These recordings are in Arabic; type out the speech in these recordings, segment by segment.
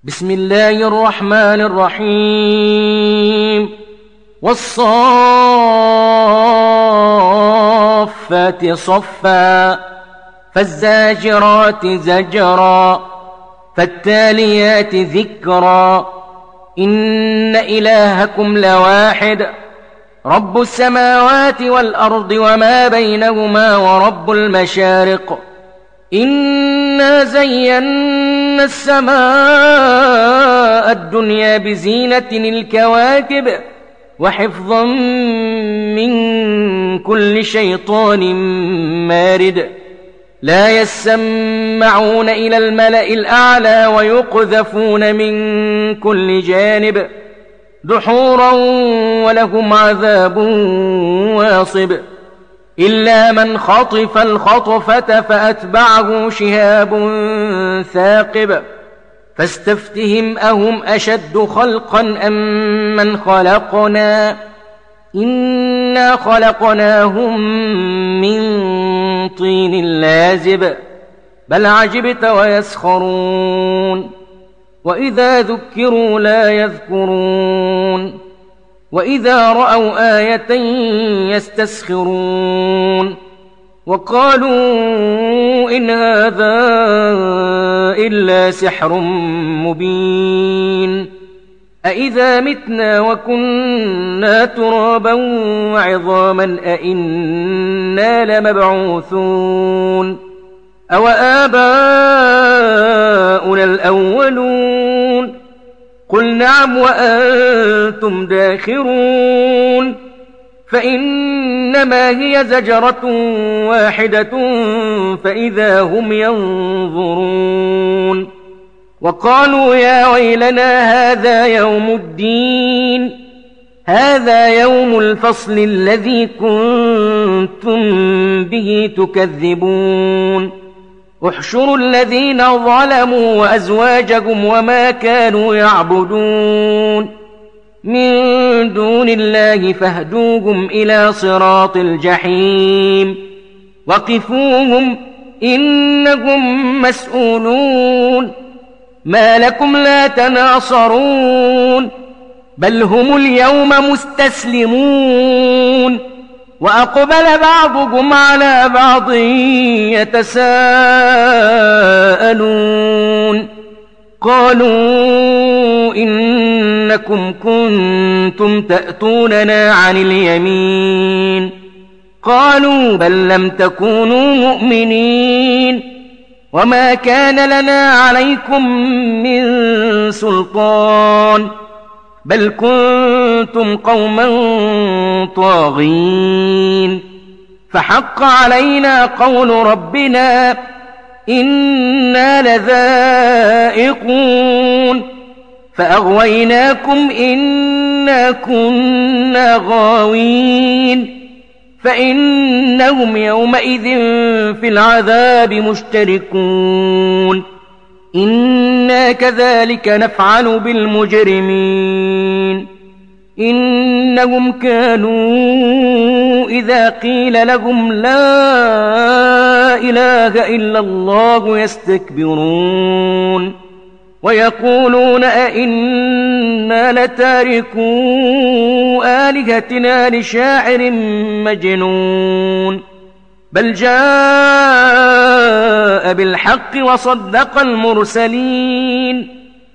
بسم الله الرحمن الرحيم والصافات صفا فالزاجرات زجرا فالتاليات ذكرا إن إلهكم لواحد رب السماوات والأرض وما بينهما ورب المشارق إنا زينا السماء الدنيا بزينة الكواكب وحفظا من كل شيطان مارد لا يسمعون إلى الملأ الأعلى ويقذفون من كل جانب دحورا ولهم عذاب واصب إلا من خطف الخطفة فأتبعه شهاب ثاقب فاستفتهم أهم أشد خلقا أم من خلقنا إنا خلقناهم من طين لازب بل عجبت ويسخرون وإذا ذكروا لا يذكرون وإذا رأوا آية يستسخرون وقالوا إن هذا إلا سحر مبين أإذا متنا وكنا ترابا وعظاما أإنا لمبعوثون أو آباؤنا الأولون قل نعم وأنتم داخرون فإنما هي زجرة واحدة فإذا هم ينظرون وقالوا يا ويلنا هذا يوم الدين هذا يوم الفصل الذي كنتم به تكذبون احشروا الذين ظلموا وأزواجهم وما كانوا يعبدون من دون الله فاهدوهم إلى صراط الجحيم وقفوهم إنهم مسؤولون ما لكم لا تناصرون بل هم اليوم مستسلمون وأقبل بعضهم على بعض يتساءلون قالوا إنكم كنتم تأتوننا عن اليمين قالوا بل لم تكونوا مؤمنين وما كان لنا عليكم من سلطان بل كنتم قوما طاغين فحق علينا قول ربنا إنا لذائقون فأغويناكم إنا كنا غاوين فإنهم يومئذ في العذاب مشتركون إنا كذلك نفعل بالمجرمين إنهم كانوا إذا قيل لهم لا إله إلا الله يستكبرون ويقولون أئنا لتاركو آلهتنا لشاعر مجنون بل جاء بالحق وصدق المرسلين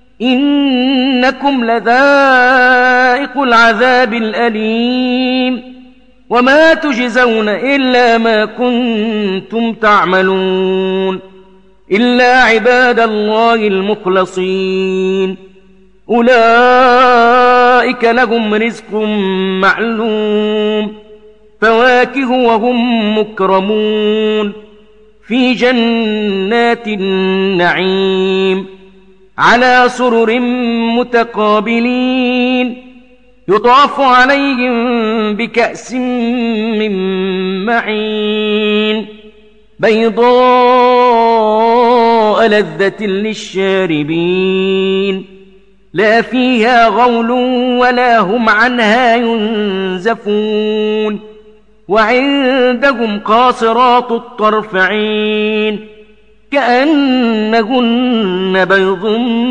إنكم لذائق العذاب الأليم وما تجزون إلا ما كنتم تعملون إلا عباد الله المخلصين أولئك لهم رزق معلوم فواكه وهم مكرمون في جنات النعيم على سرر متقابلين يطاف عليهم بكأس من معين بيضاء لذة للشاربين لا فيها غول ولا هم عنها ينزفون وعندهم قاصرات الطرف عين كأنهن بيض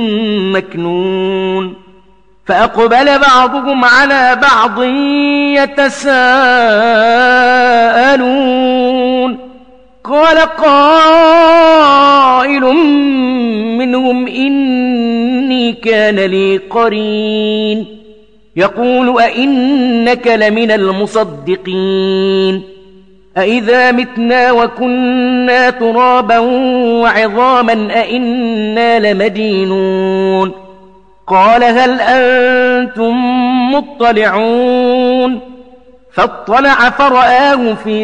مكنون فأقبل بعضهم على بعض يتساءلون قال قائل منهم إني كان لي قرين يقول أئنك لمن المصدقين أئذا متنا وكنا ترابا وعظاما أئنا لمدينون قال هل أنتم مطلعون فاطلع فرآه في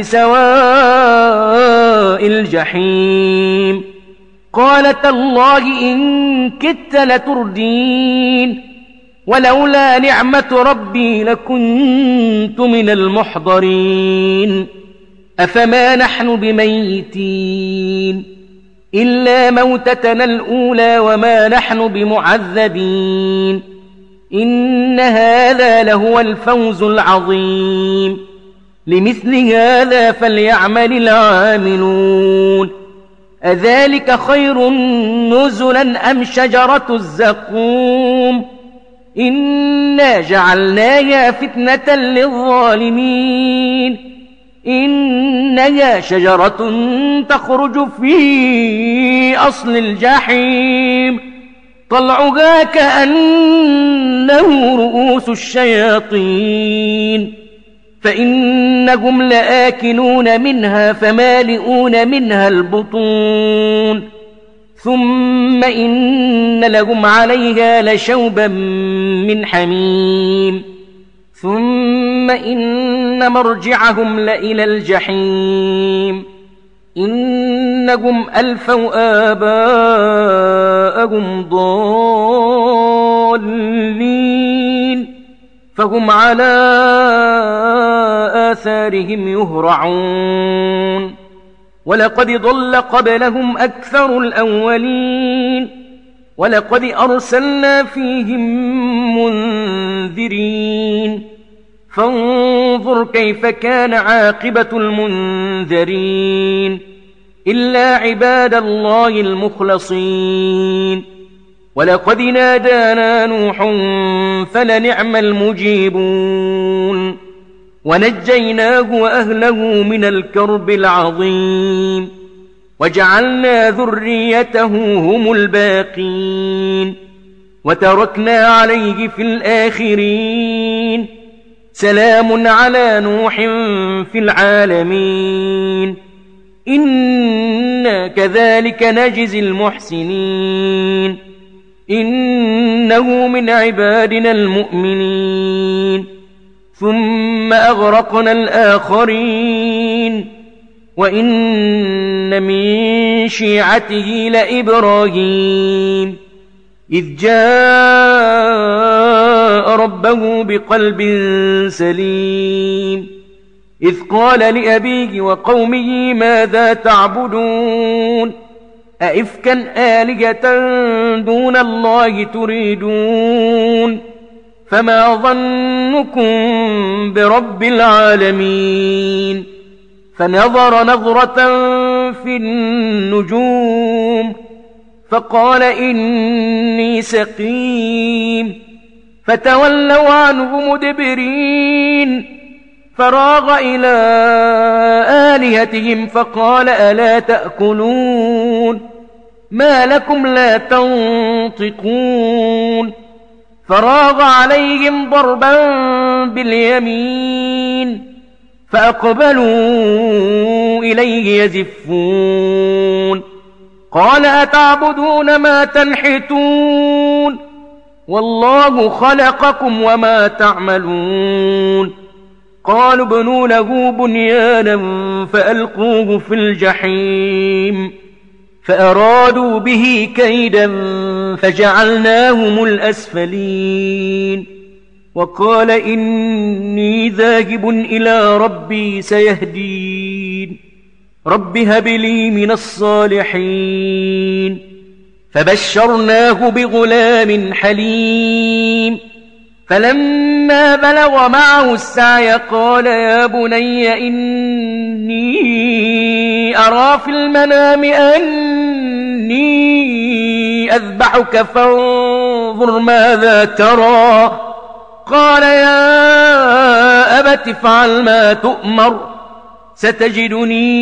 سواء الجحيم قال تالله إن كدت لتردين ولولا نعمة ربي لكنت من المحضرين أفما نحن بميتين إلا موتتنا الأولى وما نحن بمعذبين إن هذا لهو الفوز العظيم لمثل هذا فليعمل العاملون أذلك خير نزلا أم شجرة الزقوم إنا جعلناها فتنة للظالمين إنها شجرة تخرج في أصل الجحيم طلعها كأنه رؤوس الشياطين فإنهم لآكلون منها فمالئون منها البطون ثم إن لهم عليها لشوبا من حميم ثم إن مرجعهم لإلى الجحيم إنهم ألفوا آباءهم ضالين فهم على آثارهم يهرعون ولقد ضل قبلهم أكثر الأولين ولقد أرسلنا فيهم منذرين فانظر كيف كان عاقبة المنذرين إلا عباد الله المخلصين ولقد نادانا نوح فلنعم المجيبون ونجيناه وأهله من الكرب العظيم وجعلنا ذريته هم الباقين وتركنا عليه في الآخرين سلام على نوح في العالمين إنا كذلك نجزي المحسنين إنه من عبادنا المؤمنين ثم أغرقنا الآخرين وإن من شيعته لإبراهيم إذ جاء ربه بقلب سليم إذ قال لأبيه وقومه ماذا تعبدون أئفكا آلهة دون الله تريدون فما ظنكم برب العالمين فنظر نظرة في النجوم فقال إني سقيم فتولوا عنه مدبرين فراغ إلى آلهتهم فقال ألا تأكلون ما لكم لا تنطقون فراغ عليهم ضربا باليمين فأقبلوا إليه يزفون قال أتعبدون ما تنحتون والله خلقكم وما تعملون قالوا ابنوا له بنيانا فألقوه في الجحيم فأرادوا به كيدا فجعلناهم الأسفلين وقال إني ذاهب إلى ربي سيهدين رب هب لي من الصالحين فبشرناه بغلام حليم فلما بلغ معه السعي قال يا بني إني أرى في المنام أني أذبحك فانظر ماذا ترى. قال يا أبت افعل ما تؤمر ستجدني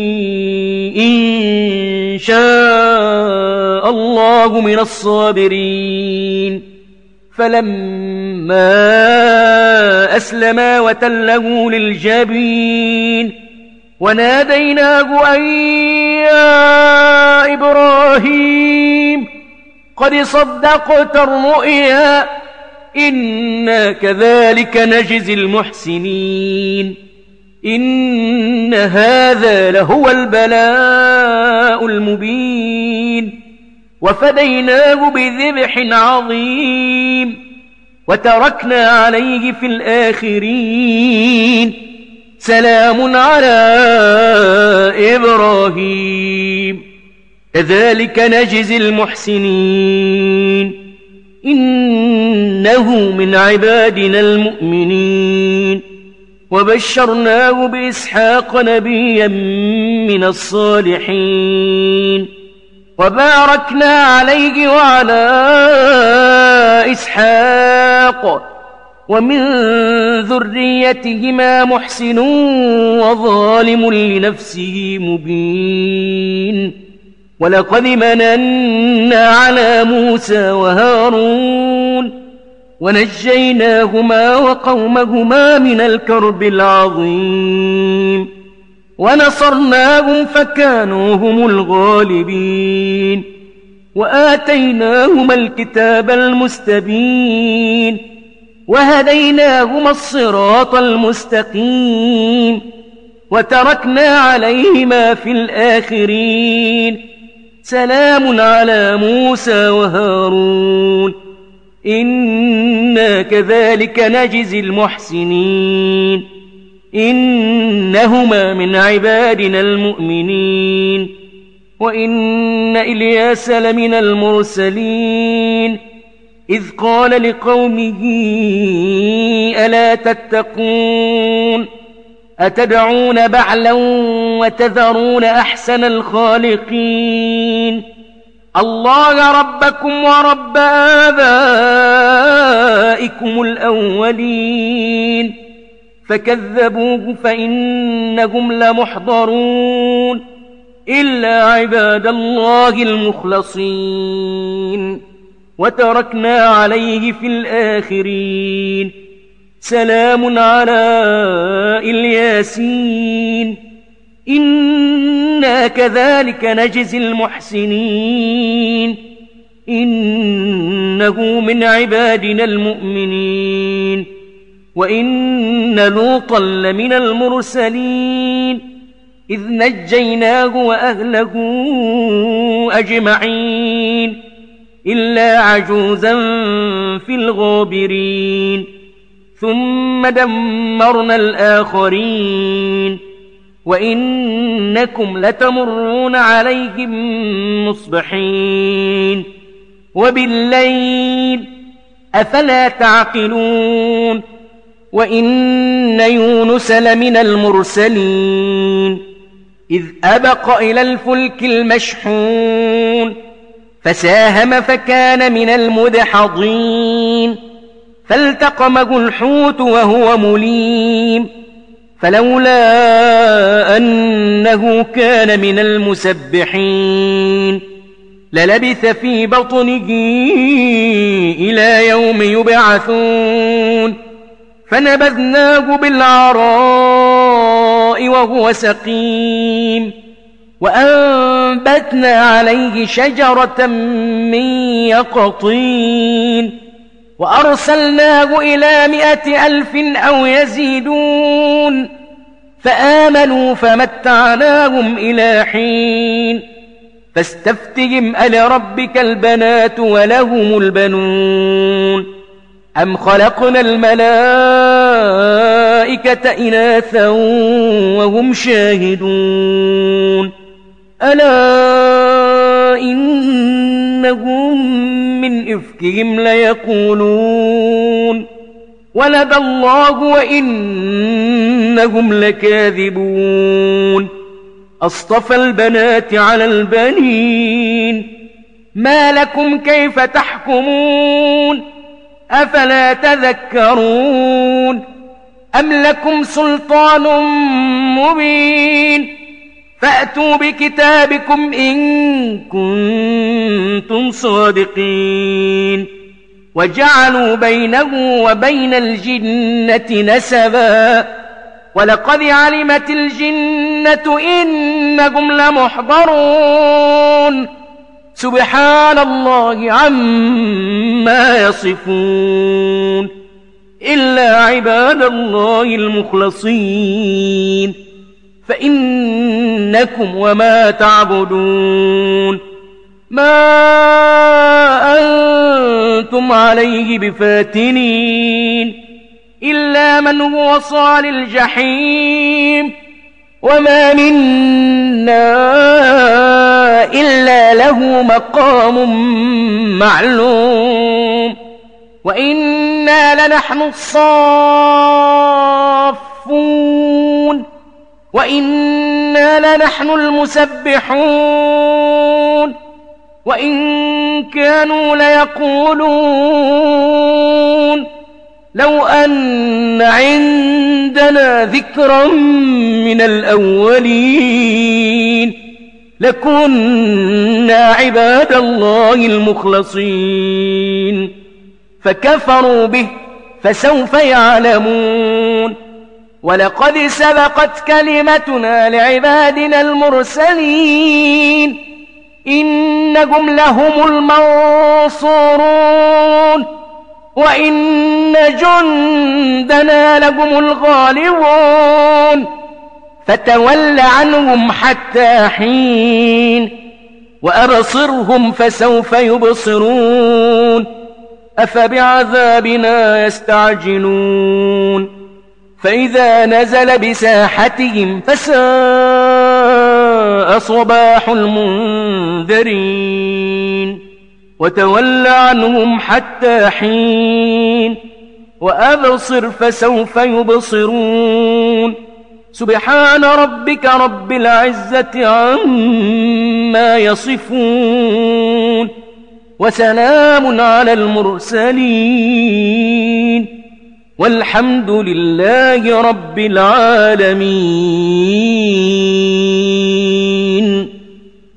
إن شاء الله من الصابرين. فلما أسلما وتله للجبين وناديناه أن يا إبراهيم قد صدقت الرؤيا إنا كذلك نجزي المحسنين إن هذا لهو البلاء المبين. وفديناه بذبح عظيم وتركنا عليه في الآخرين سلام على إبراهيم كذلك نجزي المحسنين إنه من عبادنا المؤمنين. وبشرناه بإسحاق نبيا من الصالحين وباركنا عليه وعلى إسحاق ومن ذريتهما محسن وظالم لنفسه مبين. ولقد مننا على موسى وهارون ونجيناهما وقومهما من الكرب العظيم ونصرناهم فكانوا هم الغالبين. وآتيناهما الكتاب المستبين وهديناهما الصراط المستقيم وتركنا عليهما في الآخرين سلام على موسى وهارون إنا كذلك نجزي المحسنين إنهما من عبادنا المؤمنين. وإن إلياس لمن المرسلين إذ قال لقومه ألا تتقون أتدعون بعلا وتذرون أحسن الخالقين الله ربكم ورب آبائكم الأولين فكذبوه فإنهم لمحضرون إلا عباد الله المخلصين. وتركنا عليه في الآخرين سلام على الياسين إنا كذلك نجزي المحسنين إنه من عبادنا المؤمنين. وإن لوطا لمن المرسلين إذ نجيناه وأهله أجمعين إلا عجوزا في الغابرين ثم دمرنا الآخرين وإنكم لتمرون عليهم مصبحين وبالليل أفلا تعقلون. وإن يونس لمن المرسلين إذ أبق إلى الفلك المشحون فساهم فكان من المدحضين فالتقمه الحوت وهو مليم فلولا أنه كان من المسبحين للبث في بطنه إلى يوم يبعثون فنبذناه بالعراء وهو سقيم وأنبتنا عليه شجرة من يقطين وأرسلناه إلى 100,000 أو يزيدون فآمنوا فمتعناهم إلى حين فاستفتهم ألربك البنات ولهم البنون أم خلقنا الملائكة إناثا وهم شاهدون ألا إنهم إنهم من إفكهم ليقولون ولد الله وإنهم لكاذبون أصطفى البنات على البنين ما لكم كيف تحكمون أفلا تذكرون أم لكم سلطان مبين فأتوا بكتابكم إن كنتم صادقين وجعلوا بينه وبين الجنة نسبا ولقد علمت الجنة إنهم لمحضرون سبحان الله عما يصفون إلا عباد الله المخلصين فإنكم وما تعبدون ما أنتم عليه بفاتنين إلا من هو صال الجحيم وما منا إلا له مقام معلوم وإنا لنحن الصافون وإنا لنحن المسبحون وإن كانوا ليقولون لو أن عندنا ذكرا من الأولين لكنا عباد الله المخلصين فكفروا به فسوف يعلمون ولقد سبقت كلمتنا لعبادنا المرسلين إنهم لهم المنصورون وإن جندنا لهم الغالبون فتول عنهم حتى حين وأبصرهم فسوف يبصرون أفبعذابنا يستعجلون فإذا نزل بساحتهم فساء صباح المنذرين وتول عنهم حتى حين وأبصر فسوف يبصرون سبحان ربك رب العزة عما يصفون وسلام على المرسلين والحمد لله رب العالمين.